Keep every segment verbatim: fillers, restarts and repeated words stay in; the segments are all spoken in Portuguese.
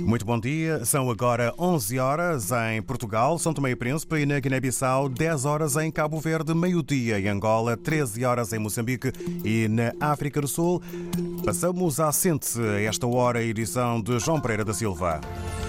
Muito bom dia, são agora onze horas em Portugal, São Tomé e Príncipe, e na Guiné-Bissau dez horas em Cabo Verde, meio-dia em Angola, treze horas em Moçambique e na África do Sul. Passamos à Sente a esta hora a edição de João Pereira da Silva.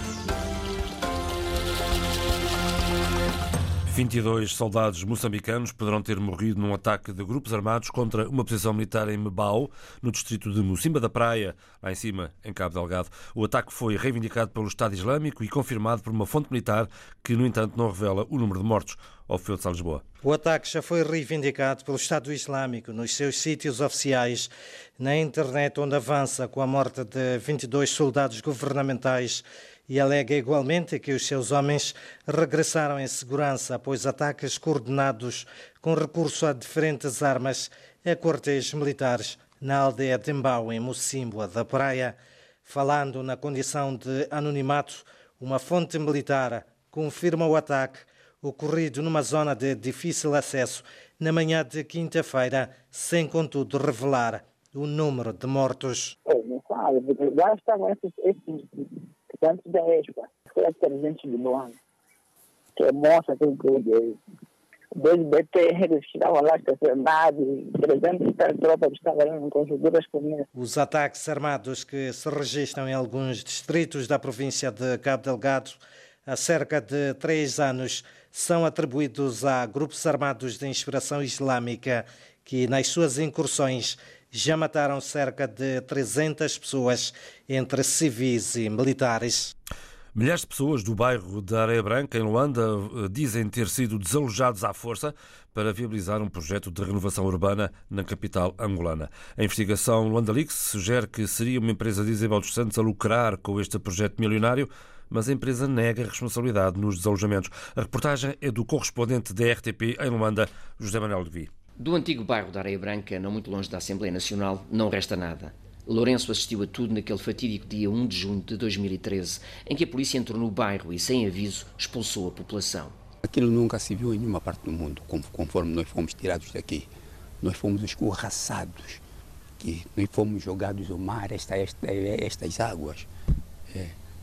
vinte e dois soldados moçambicanos poderão ter morrido num ataque de grupos armados contra uma posição militar em Mebao, no distrito de Mocimba da Praia, lá em cima, em Cabo Delgado. O ataque foi reivindicado pelo Estado Islâmico e confirmado por uma fonte militar que, no entanto, não revela o número de mortos. Alfeu de Sá, Lisboa. O ataque já foi reivindicado pelo Estado Islâmico nos seus sítios oficiais, na internet, onde avança com a morte de vinte e dois soldados governamentais e alega igualmente que os seus homens regressaram em segurança após ataques coordenados com recurso a diferentes armas a quartéis militares na aldeia de Mbau, em Mocimboa da Praia. Falando na condição de anonimato, uma fonte militar confirma o ataque ocorrido numa zona de difícil acesso na manhã de quinta-feira, sem contudo revelar o número de mortos. É, não sabe, lá estavam esses, esses tantos da ESPA, foi a trezentos de Luanda, que mostra aquele grupo, dois B T Rs que estavam lá estacionados, trezentas tropas que estavam lá com as duras comidas. Os ataques armados que se registram em alguns distritos da província de Cabo Delgado há cerca de três anos são atribuídos a grupos armados de inspiração islâmica que, nas suas incursões, já mataram cerca de trezentas pessoas, entre civis e militares. Milhares de pessoas do bairro da Areia Branca, em Luanda, dizem ter sido desalojados à força para viabilizar um projeto de renovação urbana na capital angolana. A investigação Luanda Leaks sugere que seria uma empresa de Isabel dos Santos a lucrar com este projeto milionário, mas a empresa nega a responsabilidade nos desalojamentos. A reportagem é do correspondente da R T P em Luanda, José Manuel Levi. Do antigo bairro da Areia Branca, não muito longe da Assembleia Nacional, não resta nada. Lourenço assistiu a tudo naquele fatídico dia um de junho de dois mil e treze, em que a polícia entrou no bairro e, sem aviso, expulsou a população. Aquilo nunca se viu em nenhuma parte do mundo, conforme nós fomos tirados daqui. Nós fomos escorraçados, que nós fomos jogados ao mar, esta, esta, estas águas. É.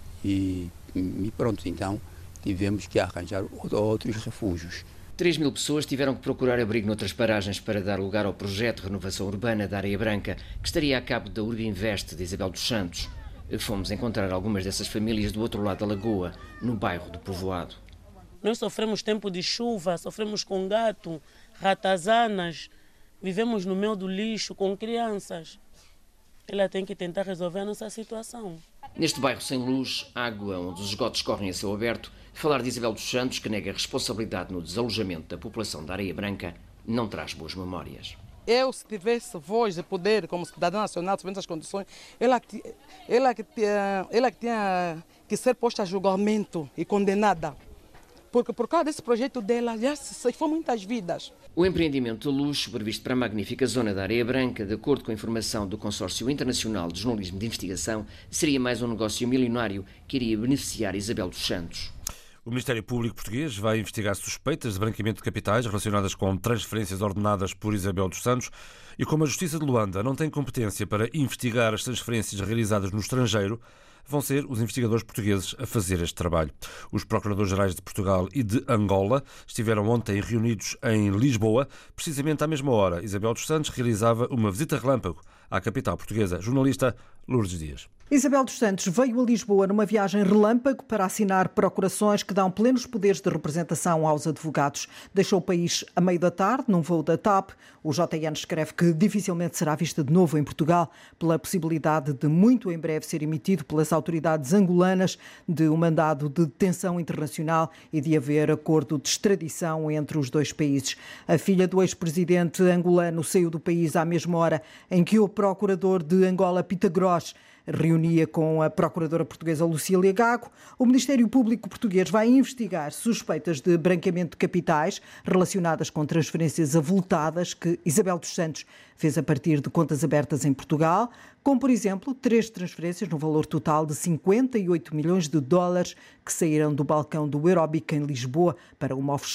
E, e pronto, então tivemos que arranjar outros refúgios. três mil pessoas tiveram que procurar abrigo noutras paragens para dar lugar ao projeto de renovação urbana da Areia Branca, que estaria a cabo da Urbinvest de Isabel dos Santos. Fomos encontrar algumas dessas famílias do outro lado da lagoa, no bairro do Povoado. Nós sofremos tempo de chuva, sofremos com gato, ratazanas, vivemos no meio do lixo com crianças. Ela tem que tentar resolver a nossa situação. Neste bairro sem luz, água, onde os esgotos correm a céu aberto, falar de Isabel dos Santos, que nega a responsabilidade no desalojamento da população da Areia Branca, não traz boas memórias. Eu, se tivesse voz e poder como cidadã nacional, sobre essas condições, ela, ela, que tinha, ela que tinha que ser posta a julgamento e condenada. Porque por causa desse projeto dela, já se foram muitas vidas. O empreendimento de luxo previsto para a magnífica zona da Areia Branca, de acordo com a informação do Consórcio Internacional de Jornalismo de Investigação, seria mais um negócio milionário que iria beneficiar Isabel dos Santos. O Ministério Público Português vai investigar suspeitas de branqueamento de capitais relacionadas com transferências ordenadas por Isabel dos Santos e como a Justiça de Luanda não tem competência para investigar as transferências realizadas no estrangeiro, vão ser os investigadores portugueses a fazer este trabalho. Os procuradores-gerais de Portugal e de Angola estiveram ontem reunidos em Lisboa. Precisamente à mesma hora, Isabel dos Santos realizava uma visita relâmpago à capital portuguesa. Jornalista Lourdes Dias. Isabel dos Santos veio a Lisboa numa viagem relâmpago para assinar procurações que dão plenos poderes de representação aos advogados. Deixou o país a meio da tarde, num voo da TAP. O J N escreve que dificilmente será vista de novo em Portugal, pela possibilidade de muito em breve ser emitido pelas autoridades angolanas de um mandado de detenção internacional e de haver acordo de extradição entre os dois países. A filha do ex-presidente angolano saiu do país à mesma hora em que o procurador de Angola, Pita Gross, reunia com a procuradora portuguesa Lucília Gago. O Ministério Público português vai investigar suspeitas de branqueamento de capitais relacionadas com transferências avultadas que Isabel dos Santos fez a partir de contas abertas em Portugal, como, por exemplo, três transferências no valor total de cinquenta e oito milhões de dólares que saíram do balcão do Eurobic em Lisboa para uma offshore.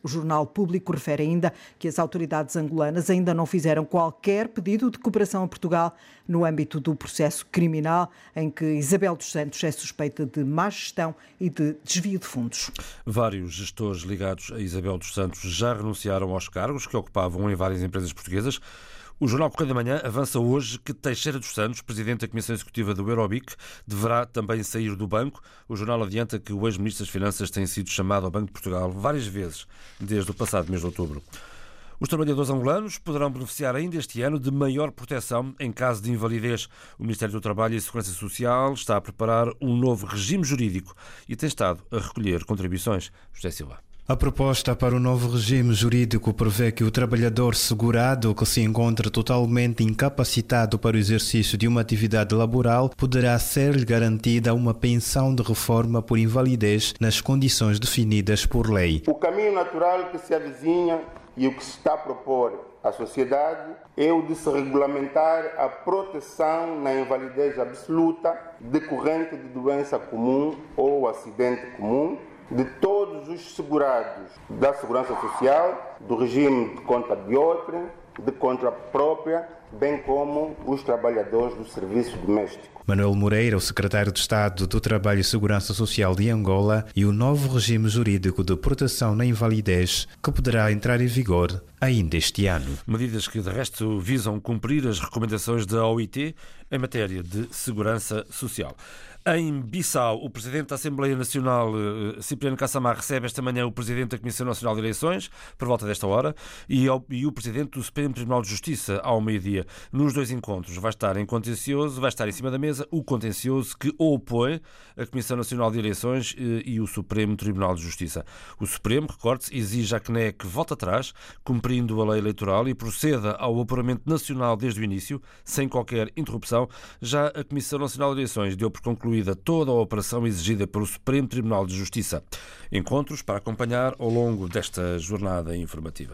O Jornal Público refere ainda que as autoridades angolanas ainda não fizeram qualquer pedido de cooperação a Portugal no âmbito do processo criminal em que Isabel dos Santos é suspeita de má gestão e de desvio de fundos. Vários gestores ligados a Isabel dos Santos já renunciaram aos cargos que ocupavam em várias empresas portuguesas. O Jornal Correio da Manhã avança hoje que Teixeira dos Santos, presidente da Comissão Executiva do Eurobic, deverá também sair do banco. O jornal adianta que o ex-ministro das Finanças tem sido chamado ao Banco de Portugal várias vezes desde o passado mês de outubro. Os trabalhadores angolanos poderão beneficiar ainda este ano de maior proteção em caso de invalidez. O Ministério do Trabalho e Segurança Social está a preparar um novo regime jurídico e tem estado a recolher contribuições. José Silva. A proposta para o novo regime jurídico prevê que o trabalhador segurado que se encontra totalmente incapacitado para o exercício de uma atividade laboral poderá ser garantida uma pensão de reforma por invalidez nas condições definidas por lei. O caminho natural que se avizinha e o que se está a propor à sociedade é o de se regulamentar a proteção na invalidez absoluta decorrente de doença comum ou acidente comum de todos os segurados da Segurança Social, do regime de conta de outrem, de conta própria, bem como os trabalhadores do serviço doméstico. Manuel Moreira, o secretário de Estado do Trabalho e Segurança Social de Angola, e o novo regime jurídico de proteção na invalidez, que poderá entrar em vigor ainda este ano. Medidas que, de resto, visam cumprir as recomendações da O I T em matéria de segurança social. Em Bissau, o Presidente da Assembleia Nacional, Cipriano Kassamá, recebe esta manhã o Presidente da Comissão Nacional de Eleições, por volta desta hora, e o Presidente do Supremo Tribunal de Justiça, ao meio-dia. Nos dois encontros vai estar em contencioso, vai estar em cima da mesa o contencioso que opõe a Comissão Nacional de Eleições e o Supremo Tribunal de Justiça. O Supremo, recorde-se, exige à C N E que volte atrás, cumprindo a lei eleitoral e proceda ao apuramento nacional desde o início, sem qualquer interrupção. Já a Comissão Nacional de Eleições deu por concluída toda a operação exigida pelo Supremo Tribunal de Justiça. Encontros para acompanhar ao longo desta jornada informativa.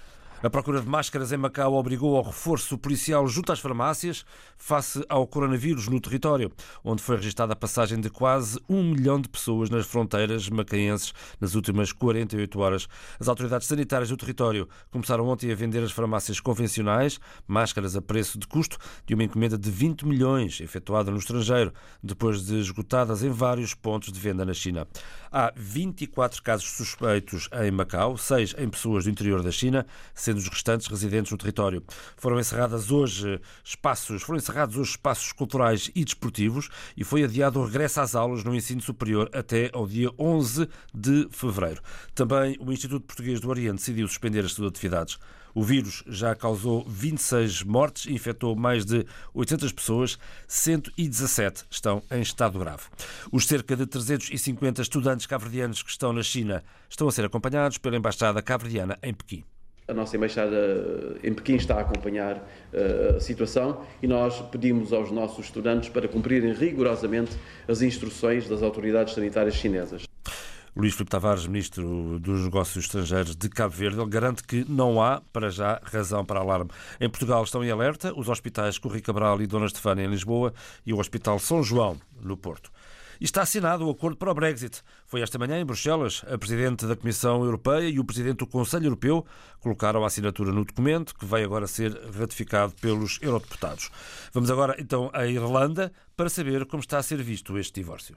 A procura de máscaras em Macau obrigou ao reforço policial junto às farmácias face ao coronavírus no território, onde foi registada a passagem de quase um milhão de pessoas nas fronteiras macaenses nas últimas quarenta e oito horas. As autoridades sanitárias do território começaram ontem a vender às farmácias convencionais máscaras a preço de custo de uma encomenda de vinte milhões efetuada no estrangeiro, depois de esgotadas em vários pontos de venda na China. Há vinte e quatro casos suspeitos em Macau, seis em pessoas do interior da China, sendo os restantes residentes no território. Foram encerradas hoje espaços, foram encerrados hoje espaços culturais e desportivos e foi adiado o regresso às aulas no ensino superior até ao dia onze de fevereiro. Também o Instituto Português do Oriente decidiu suspender as suas atividades. O vírus já causou vinte e seis mortes e infectou mais de oitocentas pessoas, cento e dezassete estão em estado grave. Os cerca de trezentos e cinquenta estudantes cabo-verdianos que estão na China estão a ser acompanhados pela Embaixada cabo-verdiana em Pequim. A nossa Embaixada em Pequim está a acompanhar uh, a situação e nós pedimos aos nossos estudantes para cumprirem rigorosamente as instruções das autoridades sanitárias chinesas. Luís Filipe Tavares, Ministro dos Negócios Estrangeiros de Cabo Verde, ele garante que não há, para já, razão para alarme. Em Portugal estão em alerta os hospitais Correia Cabral e Dona Estefânia em Lisboa e o Hospital São João no Porto. E está assinado o acordo para o Brexit. Foi esta manhã em Bruxelas. A Presidente da Comissão Europeia e o Presidente do Conselho Europeu colocaram a assinatura no documento, que vai agora ser ratificado pelos eurodeputados. Vamos agora, então, à Irlanda para saber como está a ser visto este divórcio.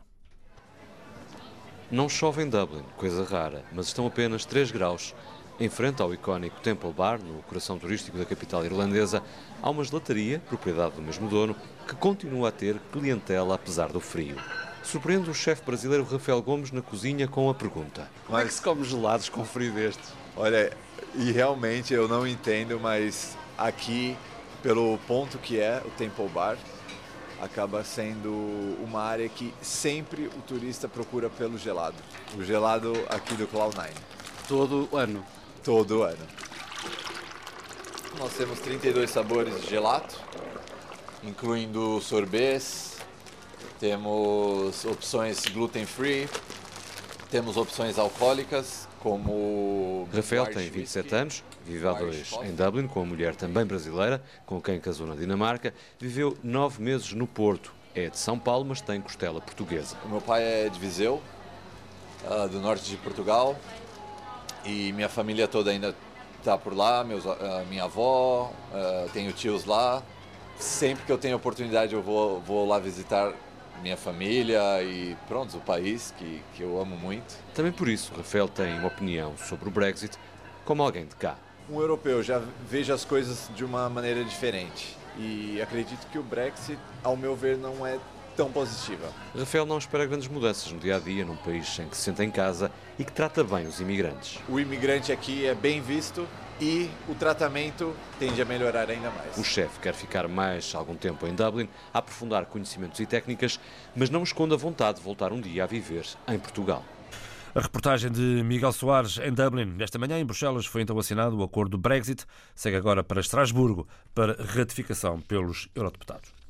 Não chove em Dublin, coisa rara, mas estão apenas três graus. Em frente ao icónico Temple Bar, no coração turístico da capital irlandesa, há uma gelataria, propriedade do mesmo dono, que continua a ter clientela apesar do frio. Surpreende o chefe brasileiro Rafael Gomes na cozinha com a pergunta: como é que se come gelados com frio destes? Olha, e realmente eu não entendo, mas aqui, pelo ponto que é o Temple Bar, acaba sendo uma área que sempre o turista procura pelo gelado. O gelado aqui do Cloud nine. Todo ano? Todo ano. Nós temos trinta e dois sabores de gelato, incluindo sorbets, temos opções gluten-free, temos opções alcoólicas, como... Rafael tem vinte e sete anos, vive há dois em Dublin com uma mulher também brasileira, com quem casou na Dinamarca, viveu nove meses no Porto. É de São Paulo, mas tem costela portuguesa. O meu pai é de Viseu, do norte de Portugal, e minha família toda ainda está por lá, meus, uh, minha avó, uh, tenho tios lá. Sempre que eu tenho oportunidade eu vou, vou lá visitar minha família e pronto, o país que, que eu amo muito. Também por isso, Rafael tem uma opinião sobre o Brexit como alguém de cá. Um europeu já vejo as coisas de uma maneira diferente e acredito que o Brexit, ao meu ver, não é tão positiva. Rafael não espera grandes mudanças no dia-a-dia num país em que se sente em casa e que trata bem os imigrantes. O imigrante aqui é bem visto e o tratamento tende a melhorar ainda mais. O chefe quer ficar mais algum tempo em Dublin, a aprofundar conhecimentos e técnicas, mas não esconde a vontade de voltar um dia a viver em Portugal. A reportagem de Miguel Soares em Dublin. Esta manhã em Bruxelas foi então assinado o acordo do Brexit. Segue agora para Estrasburgo para ratificação pelos eurodeputados.